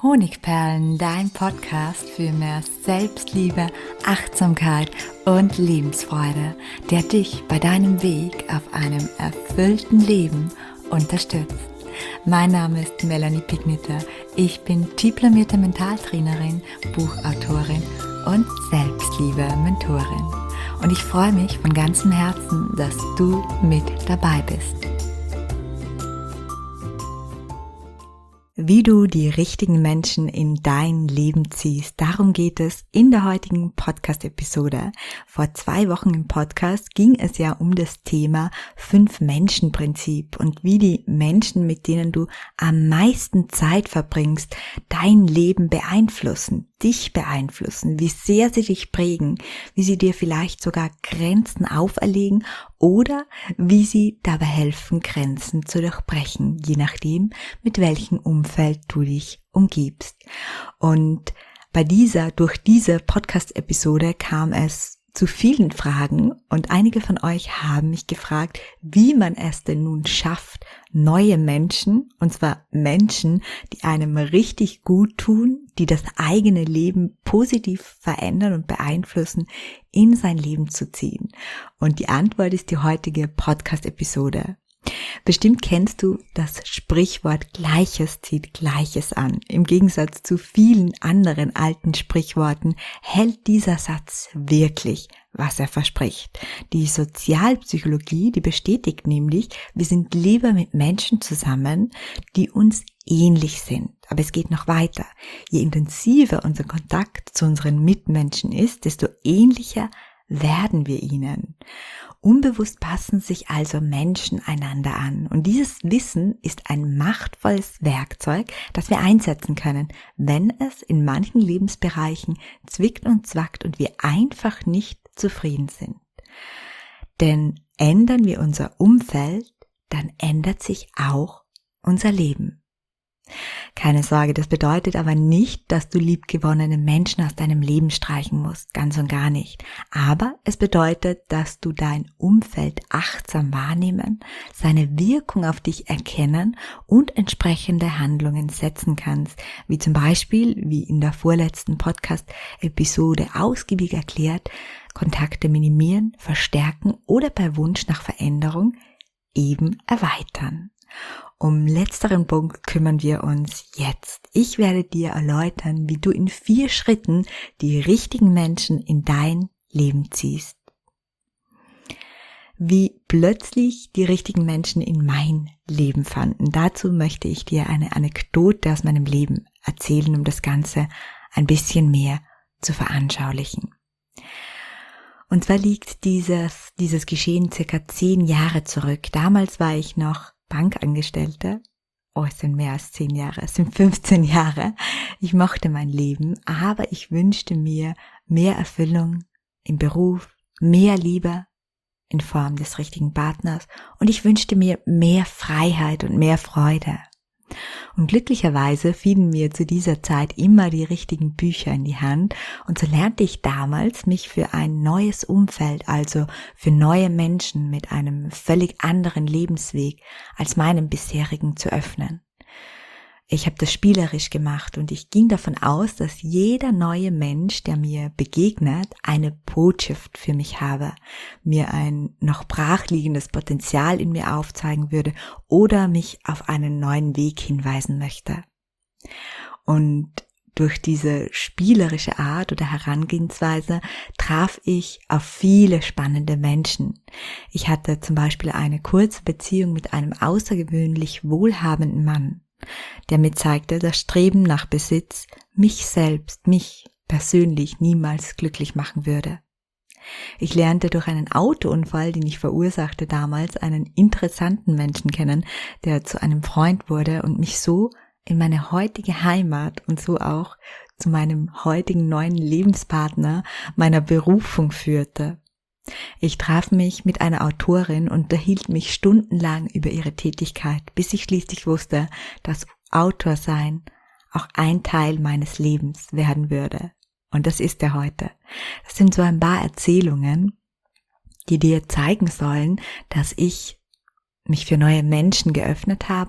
Honigperlen, dein Podcast für mehr Selbstliebe, Achtsamkeit und Lebensfreude, der dich bei deinem Weg auf einem erfüllten Leben unterstützt. Mein Name ist Melanie Pigniter. Ich bin diplomierte Mentaltrainerin, Buchautorin und Selbstliebe-Mentorin. Und ich freue mich von ganzem Herzen, dass du mit dabei bist. Wie du die richtigen Menschen in dein Leben ziehst, darum geht es in der heutigen Podcast-Episode. Vor 2 Wochen im Podcast ging es ja um das Thema 5-Menschen-Prinzip und wie die Menschen, mit denen du am meisten Zeit verbringst, dein Leben beeinflussen, dich beeinflussen, wie sehr sie dich prägen, wie sie dir vielleicht sogar Grenzen auferlegen oder wie sie dabei helfen, Grenzen zu durchbrechen, je nachdem, mit welchem Umfeld du dich umgibst. Und durch diese Podcast-Episode kam es zu vielen Fragen und einige von euch haben mich gefragt, wie man es denn nun schafft, neue Menschen, und zwar Menschen, die einem richtig gut tun, die das eigene Leben positiv verändern und beeinflussen, in sein Leben zu ziehen. Und die Antwort ist die heutige Podcast-Episode. Bestimmt kennst du das Sprichwort Gleiches zieht Gleiches an. Im Gegensatz zu vielen anderen alten Sprichworten hält dieser Satz wirklich, was er verspricht. Die Sozialpsychologie, die bestätigt nämlich, wir sind lieber mit Menschen zusammen, die uns ähnlich sind. Aber es geht noch weiter. Je intensiver unser Kontakt zu unseren Mitmenschen ist, desto ähnlicher werden wir ihnen. Unbewusst passen sich also Menschen einander an. Und dieses Wissen ist ein machtvolles Werkzeug, das wir einsetzen können, wenn es in manchen Lebensbereichen zwickt und zwackt und wir einfach nicht zufrieden sind. Denn ändern wir unser Umfeld, dann ändert sich auch unser Leben. Keine Sorge, das bedeutet aber nicht, dass du liebgewonnene Menschen aus deinem Leben streichen musst, ganz und gar nicht. Aber es bedeutet, dass du dein Umfeld achtsam wahrnehmen, seine Wirkung auf dich erkennen und entsprechende Handlungen setzen kannst, wie zum Beispiel, wie in der vorletzten Podcast-Episode ausgiebig erklärt, Kontakte minimieren, verstärken oder bei Wunsch nach Veränderung eben erweitern. Um letzteren Punkt kümmern wir uns jetzt. Ich werde dir erläutern, wie du in 4 Schritten die richtigen Menschen in dein Leben ziehst. Wie plötzlich die richtigen Menschen in mein Leben fanden. Dazu möchte ich dir eine Anekdote aus meinem Leben erzählen, um das Ganze ein bisschen mehr zu veranschaulichen. Und zwar liegt dieses Geschehen circa 10 Jahre zurück. Damals war ich noch Bankangestellte. Es sind mehr als 10 Jahre, es sind 15 Jahre. Ich mochte mein Leben, aber ich wünschte mir mehr Erfüllung im Beruf, mehr Liebe in Form des richtigen Partners und ich wünschte mir mehr Freiheit und mehr Freude. Und glücklicherweise fielen mir zu dieser Zeit immer die richtigen Bücher in die Hand und so lernte ich damals, mich für ein neues Umfeld, also für neue Menschen mit einem völlig anderen Lebensweg als meinem bisherigen zu öffnen. Ich habe das spielerisch gemacht und ich ging davon aus, dass jeder neue Mensch, der mir begegnet, eine Botschaft für mich habe, mir ein noch brachliegendes Potenzial in mir aufzeigen würde oder mich auf einen neuen Weg hinweisen möchte. Und durch diese spielerische Art oder Herangehensweise traf ich auf viele spannende Menschen. Ich hatte zum Beispiel eine kurze Beziehung mit einem außergewöhnlich wohlhabenden Mann, der mir zeigte, das Streben nach Besitz mich persönlich niemals glücklich machen würde. Ich lernte durch einen Autounfall, den ich verursachte damals, einen interessanten Menschen kennen, der zu einem Freund wurde und mich so in meine heutige Heimat und so auch zu meinem heutigen neuen Lebenspartner, meiner Berufung führte. Ich traf mich mit einer Autorin und unterhielt mich stundenlang über ihre Tätigkeit, bis ich schließlich wusste, dass Autorsein auch ein Teil meines Lebens werden würde. Und das ist er heute. Das sind so ein paar Erzählungen, die dir zeigen sollen, dass ich mich für neue Menschen geöffnet habe,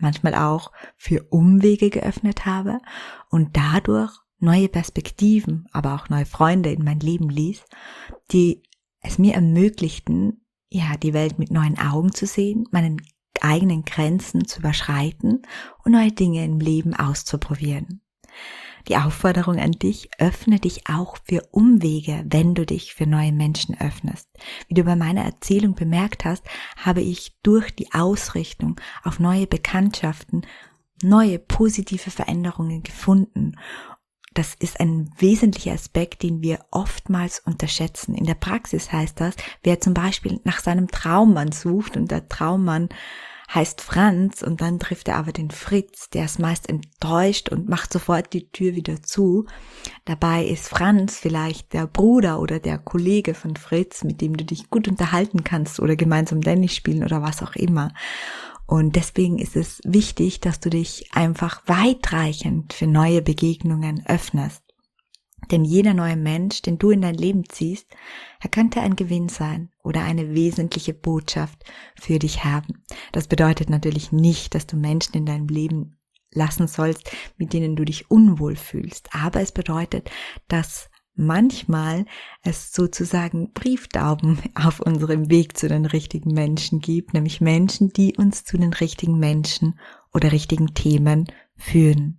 manchmal auch für Umwege geöffnet habe und dadurch neue Perspektiven, aber auch neue Freunde in mein Leben ließ, die es mir ermöglichten, die Welt mit neuen Augen zu sehen, meinen eigenen Grenzen zu überschreiten und neue Dinge im Leben auszuprobieren. Die Aufforderung an dich: öffne dich auch für Umwege, wenn du dich für neue Menschen öffnest. Wie du bei meiner Erzählung bemerkt hast, habe ich durch die Ausrichtung auf neue Bekanntschaften neue positive Veränderungen gefunden. Das ist ein wesentlicher Aspekt, den wir oftmals unterschätzen. In der Praxis heißt das, wer zum Beispiel nach seinem Traummann sucht und der Traummann heißt Franz und dann trifft er aber den Fritz, der ist meist enttäuscht und macht sofort die Tür wieder zu. Dabei ist Franz vielleicht der Bruder oder der Kollege von Fritz, mit dem du dich gut unterhalten kannst oder gemeinsam Tennis spielen oder was auch immer. Und deswegen ist es wichtig, dass du dich einfach weitreichend für neue Begegnungen öffnest. Denn jeder neue Mensch, den du in dein Leben ziehst, er könnte ein Gewinn sein oder eine wesentliche Botschaft für dich haben. Das bedeutet natürlich nicht, dass du Menschen in deinem Leben lassen sollst, mit denen du dich unwohl fühlst. Aber es bedeutet, dass manchmal es sozusagen Brieftauben auf unserem Weg zu den richtigen Menschen gibt, nämlich Menschen, die uns zu den richtigen Menschen oder richtigen Themen führen.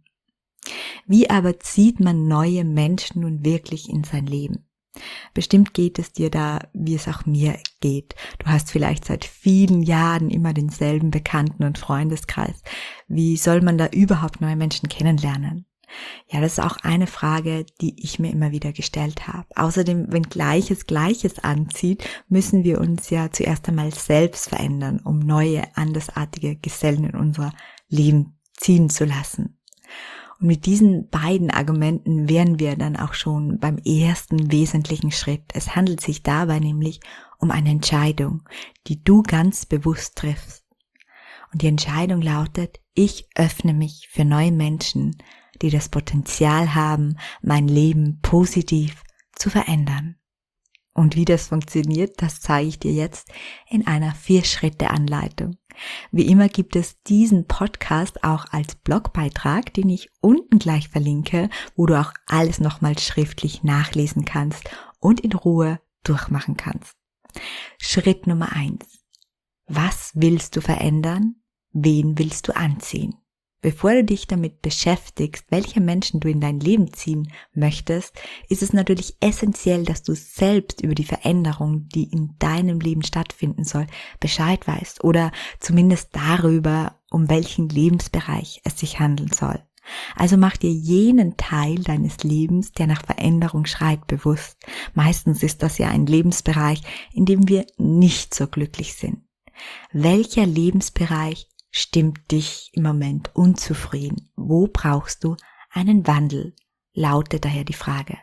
Wie aber zieht man neue Menschen nun wirklich in sein Leben? Bestimmt geht es dir da, wie es auch mir geht. Du hast vielleicht seit vielen Jahren immer denselben Bekannten- und Freundeskreis. Wie soll man da überhaupt neue Menschen kennenlernen? Ja, das ist auch eine Frage, die ich mir immer wieder gestellt habe. Außerdem, wenn Gleiches Gleiches anzieht, müssen wir uns ja zuerst einmal selbst verändern, um neue, andersartige Gesellen in unser Leben ziehen zu lassen. Und mit diesen beiden Argumenten wären wir dann auch schon beim ersten wesentlichen Schritt. Es handelt sich dabei nämlich um eine Entscheidung, die du ganz bewusst triffst. Und die Entscheidung lautet: Ich öffne mich für neue Menschen, die das Potenzial haben, mein Leben positiv zu verändern. Und wie das funktioniert, das zeige ich dir jetzt in einer 4-Schritte-Anleitung. Wie immer gibt es diesen Podcast auch als Blogbeitrag, den ich unten gleich verlinke, wo du auch alles nochmal schriftlich nachlesen kannst und in Ruhe durchmachen kannst. Schritt Nummer 1. Was willst du verändern? Wen willst du anziehen? Bevor du dich damit beschäftigst, welche Menschen du in dein Leben ziehen möchtest, ist es natürlich essentiell, dass du selbst über die Veränderung, die in deinem Leben stattfinden soll, Bescheid weißt oder zumindest darüber, um welchen Lebensbereich es sich handeln soll. Also mach dir jenen Teil deines Lebens, der nach Veränderung schreit, bewusst. Meistens ist das ja ein Lebensbereich, in dem wir nicht so glücklich sind. Welcher Lebensbereich stimmt dich im Moment unzufrieden? Wo brauchst du einen Wandel? Lautet daher die Frage.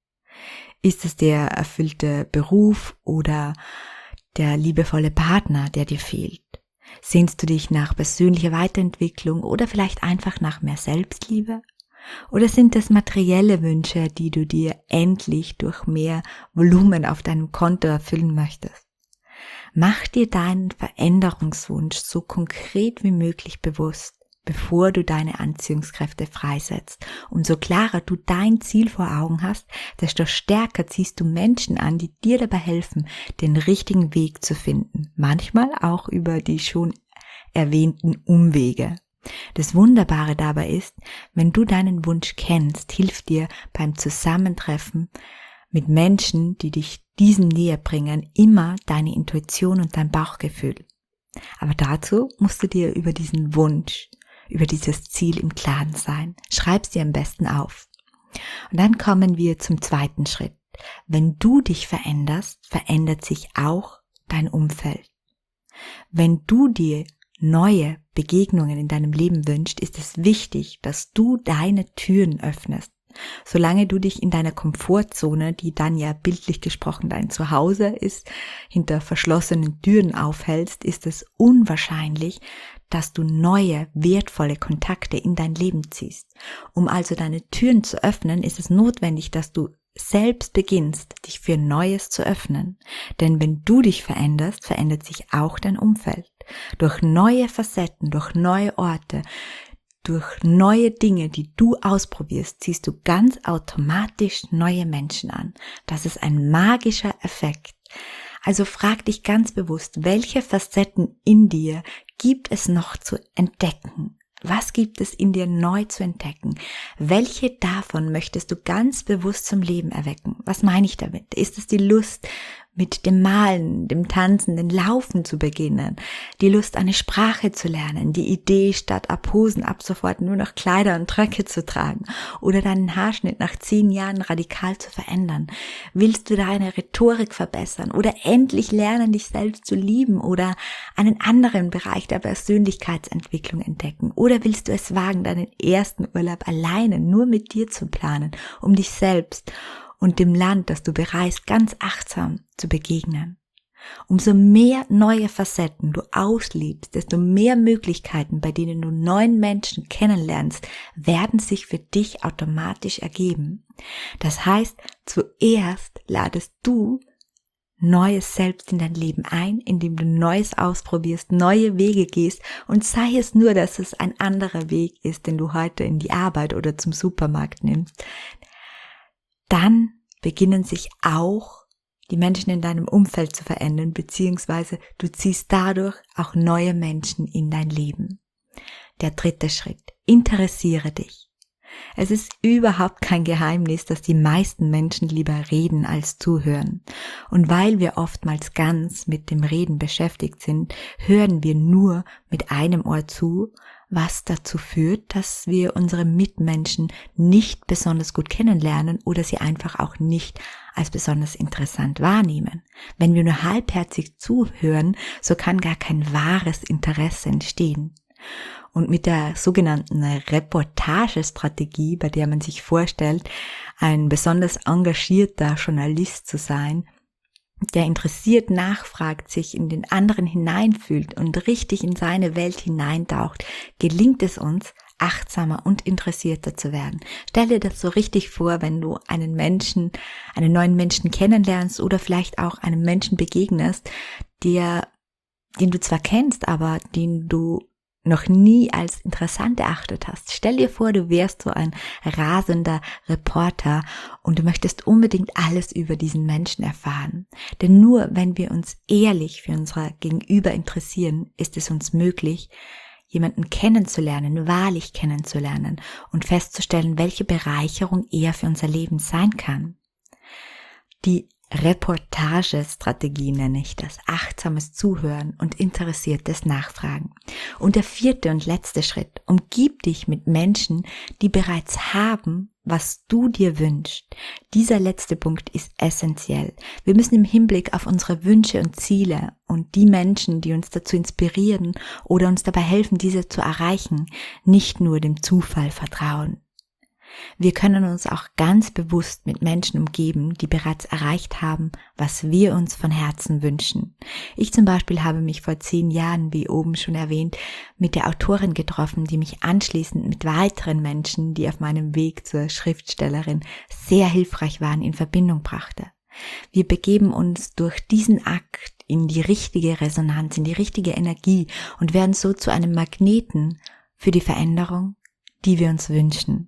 Ist es der erfüllte Beruf oder der liebevolle Partner, der dir fehlt? Sehnst du dich nach persönlicher Weiterentwicklung oder vielleicht einfach nach mehr Selbstliebe? Oder sind es materielle Wünsche, die du dir endlich durch mehr Volumen auf deinem Konto erfüllen möchtest? Mach dir deinen Veränderungswunsch so konkret wie möglich bewusst, bevor du deine Anziehungskräfte freisetzt. Umso klarer du dein Ziel vor Augen hast, desto stärker ziehst du Menschen an, die dir dabei helfen, den richtigen Weg zu finden. Manchmal auch über die schon erwähnten Umwege. Das Wunderbare dabei ist, wenn du deinen Wunsch kennst, hilft dir beim Zusammentreffen mit Menschen, die dich diesem näher bringen, immer deine Intuition und dein Bauchgefühl. Aber dazu musst du dir über diesen Wunsch, über dieses Ziel im Klaren sein. Schreib's dir am besten auf. Und dann kommen wir zum zweiten Schritt. Wenn du dich veränderst, verändert sich auch dein Umfeld. Wenn du dir neue Begegnungen in deinem Leben wünschst, ist es wichtig, dass du deine Türen öffnest. Solange du dich in deiner Komfortzone, die dann ja bildlich gesprochen dein Zuhause ist, hinter verschlossenen Türen aufhältst, ist es unwahrscheinlich, dass du neue, wertvolle Kontakte in dein Leben ziehst. Um also deine Türen zu öffnen, ist es notwendig, dass du selbst beginnst, dich für Neues zu öffnen. Denn wenn du dich veränderst, verändert sich auch dein Umfeld. Durch neue Facetten, durch neue Orte, durch neue Dinge, die du ausprobierst, ziehst du ganz automatisch neue Menschen an. Das ist ein magischer Effekt. Also frag dich ganz bewusst, welche Facetten in dir gibt es noch zu entdecken? Was gibt es in dir neu zu entdecken? Welche davon möchtest du ganz bewusst zum Leben erwecken? Was meine ich damit? Ist es die Lust, mit dem Malen, dem Tanzen, dem Laufen zu beginnen, die Lust, eine Sprache zu lernen, die Idee, statt ab Hosen ab sofort nur noch Kleider und Röcke zu tragen oder deinen Haarschnitt nach 10 Jahren radikal zu verändern? Willst du deine Rhetorik verbessern oder endlich lernen, dich selbst zu lieben oder einen anderen Bereich der Persönlichkeitsentwicklung entdecken? Oder willst du es wagen, deinen ersten Urlaub alleine nur mit dir zu planen, um dich selbst und dem Land, das du bereist, ganz achtsam zu begegnen? Umso mehr neue Facetten du auslebst, desto mehr Möglichkeiten, bei denen du neuen Menschen kennenlernst, werden sich für dich automatisch ergeben. Das heißt, zuerst ladest du Neues selbst in dein Leben ein, indem du Neues ausprobierst, neue Wege gehst und sei es nur, dass es ein anderer Weg ist, den du heute in die Arbeit oder zum Supermarkt nimmst. Dann beginnen sich auch die Menschen in deinem Umfeld zu verändern, beziehungsweise du ziehst dadurch auch neue Menschen in dein Leben. Der 3. Schritt: Interessiere dich. Es ist überhaupt kein Geheimnis, dass die meisten Menschen lieber reden als zuhören. Und weil wir oftmals ganz mit dem Reden beschäftigt sind, hören wir nur mit einem Ohr zu, was dazu führt, dass wir unsere Mitmenschen nicht besonders gut kennenlernen oder sie einfach auch nicht als besonders interessant wahrnehmen. Wenn wir nur halbherzig zuhören, so kann gar kein wahres Interesse entstehen. Und mit der sogenannten Reportagestrategie, bei der man sich vorstellt, ein besonders engagierter Journalist zu sein, der interessiert nachfragt, sich in den anderen hineinfühlt und richtig in seine Welt hineintaucht, gelingt es uns, achtsamer und interessierter zu werden. Stell dir das so richtig vor, wenn du einen neuen Menschen kennenlernst oder vielleicht auch einem Menschen begegnest, den du zwar kennst, aber den du noch nie als interessant erachtet hast. Stell dir vor, du wärst so ein rasender Reporter und du möchtest unbedingt alles über diesen Menschen erfahren. Denn nur wenn wir uns ehrlich für unser Gegenüber interessieren, ist es uns möglich, jemanden kennenzulernen, wahrlich kennenzulernen und festzustellen, welche Bereicherung er für unser Leben sein kann. Die Reportagestrategie nenne ich das, achtsames Zuhören und interessiertes Nachfragen. Und der 4. und letzte Schritt: Umgib dich mit Menschen, die bereits haben, was du dir wünschst. Dieser letzte Punkt ist essentiell. Wir müssen im Hinblick auf unsere Wünsche und Ziele und die Menschen, die uns dazu inspirieren oder uns dabei helfen, diese zu erreichen, nicht nur dem Zufall vertrauen. Wir können uns auch ganz bewusst mit Menschen umgeben, die bereits erreicht haben, was wir uns von Herzen wünschen. Ich zum Beispiel habe mich vor 10 Jahren, wie oben schon erwähnt, mit der Autorin getroffen, die mich anschließend mit weiteren Menschen, die auf meinem Weg zur Schriftstellerin sehr hilfreich waren, in Verbindung brachte. Wir begeben uns durch diesen Akt in die richtige Resonanz, in die richtige Energie und werden so zu einem Magneten für die Veränderung, die wir uns wünschen.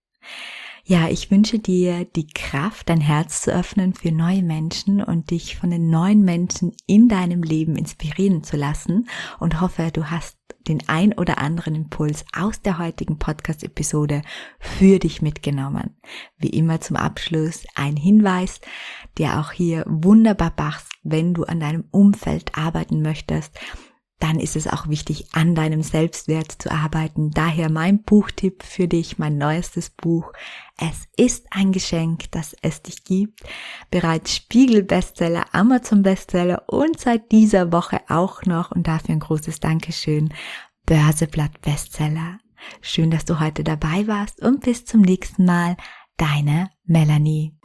Ja, ich wünsche dir die Kraft, dein Herz zu öffnen für neue Menschen und dich von den neuen Menschen in deinem Leben inspirieren zu lassen und hoffe, du hast den ein oder anderen Impuls aus der heutigen Podcast-Episode für dich mitgenommen. Wie immer zum Abschluss ein Hinweis, der auch hier wunderbar passt, wenn du an deinem Umfeld arbeiten möchtest. Dann ist es auch wichtig, an deinem Selbstwert zu arbeiten. Daher mein Buchtipp für dich, mein neuestes Buch. Es ist ein Geschenk, dass es dich gibt. Bereits Spiegel-Bestseller, Amazon-Bestseller und seit dieser Woche auch noch, und dafür ein großes Dankeschön, Börseblatt-Bestseller. Schön, dass du heute dabei warst und bis zum nächsten Mal. Deine Melanie.